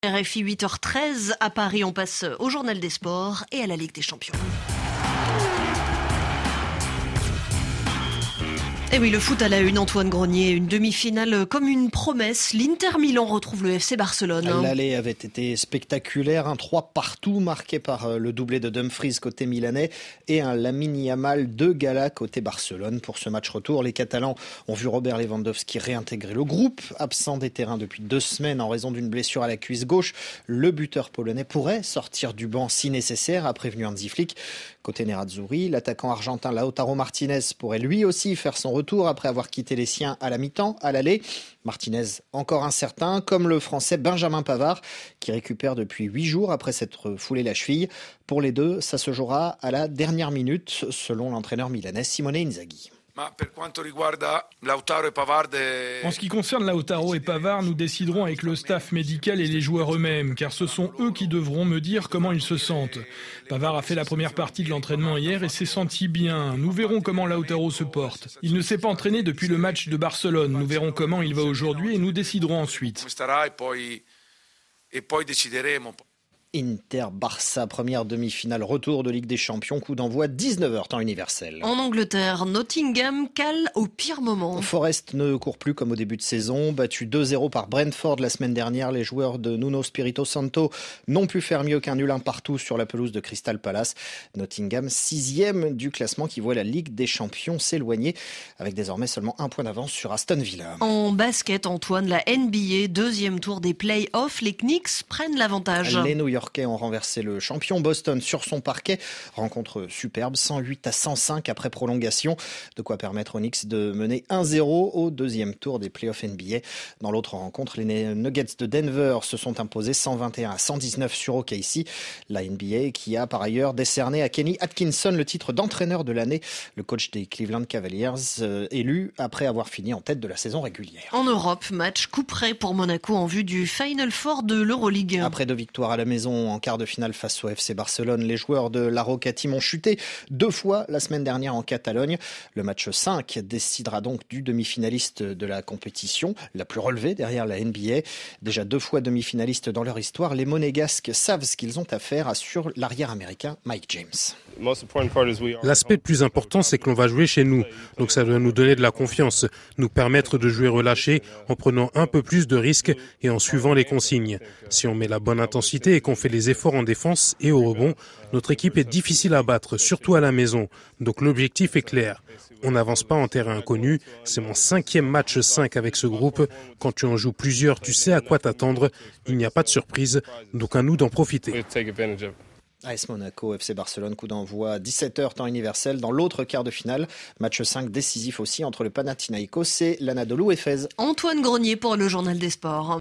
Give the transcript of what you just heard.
RFI 8h13 à Paris, on passe au Journal des Sports et à la Ligue des Champions. Et oui, le foot à la une, Antoine Grenier, une demi-finale comme une promesse. L'Inter Milan retrouve le FC Barcelone. L'aller avait été spectaculaire, un 3-partout marqué par le doublé de Dumfries côté milanais et un Lamine Yamal de Gala côté Barcelone. Pour ce match retour, les Catalans ont vu Robert Lewandowski réintégrer le groupe. Absent des terrains depuis 2 semaines en raison d'une blessure à la cuisse gauche, le buteur polonais pourrait sortir du banc si nécessaire, a prévenu Hansi Flick. Côté Nerazzurri, l'attaquant argentin Lautaro Martinez pourrait lui aussi faire son retour après avoir quitté les siens à la mi-temps, à l'aller. Martinez encore incertain, comme le français Benjamin Pavard, qui récupère depuis 8 jours après s'être foulé la cheville. Pour les deux, ça se jouera à la dernière minute, selon l'entraîneur milanais Simone Inzaghi. En ce qui concerne Lautaro et Pavard, nous déciderons avec le staff médical et les joueurs eux-mêmes, car ce sont eux qui devront me dire comment ils se sentent. Pavard a fait la première partie de l'entraînement hier et s'est senti bien. Nous verrons comment Lautaro se porte. Il ne s'est pas entraîné depuis le match de Barcelone. Nous verrons comment il va aujourd'hui et nous déciderons ensuite. Inter-Barça, première demi-finale retour de Ligue des Champions, coup d'envoi 19h temps universel. En Angleterre, Nottingham cale au pire moment. Forest ne court plus comme au début de saison, battu 2-0 par Brentford la semaine dernière. Les joueurs de Nuno Espírito Santo n'ont pu faire mieux qu'un nul 1 partout sur la pelouse de Crystal Palace. Nottingham, 6e du classement qui voit la Ligue des Champions s'éloigner, avec désormais seulement 1 point d'avance sur Aston Villa. En basket, Antoine, la NBA, 2e tour des play-offs, les Knicks prennent l'avantage. Les New-Yorkais ont renversé le champion Boston sur son parquet. Rencontre superbe, 108-105 après prolongation. De quoi permettre aux Knicks de mener 1-0 au 2e tour des playoffs NBA. Dans l'autre rencontre, les Nuggets de Denver se sont imposés 121-119 sur OKC. La NBA qui a par ailleurs décerné à Kenny Atkinson le titre d'entraîneur de l'année. Le coach des Cleveland Cavaliers, élu après avoir fini en tête de la saison régulière. En Europe, match couperé pour Monaco en vue du Final Four de l'Euroleague. Après 2 victoires à la maison en quart de finale face au FC Barcelone, les joueurs de la Roca Team ont chuté 2 fois la semaine dernière en Catalogne. Le match 5 décidera donc du demi-finaliste de la compétition, la plus relevée derrière la NBA. Déjà 2 fois demi-finalistes dans leur histoire, les Monégasques savent ce qu'ils ont à faire, assure l'arrière américain Mike James. L'aspect le plus important, c'est que l'on va jouer chez nous. Donc ça doit nous donner de la confiance, nous permettre de jouer relâché en prenant un peu plus de risques et en suivant les consignes. Si on met la bonne intensité et qu'on fait les efforts en défense et au rebond, notre équipe est difficile à battre, surtout à la maison. Donc l'objectif est clair. On n'avance pas en terrain inconnu. C'est mon 5e match 5 avec ce groupe. Quand tu en joues plusieurs, tu sais à quoi t'attendre. Il n'y a pas de surprise, donc à nous d'en profiter. AS Monaco, FC Barcelone, coup d'envoi 17h temps universel dans l'autre quart de finale. Match 5 décisif aussi entre le Panathinaïkos et l'Anadolu Efes. Antoine Grenier pour le Journal des Sports.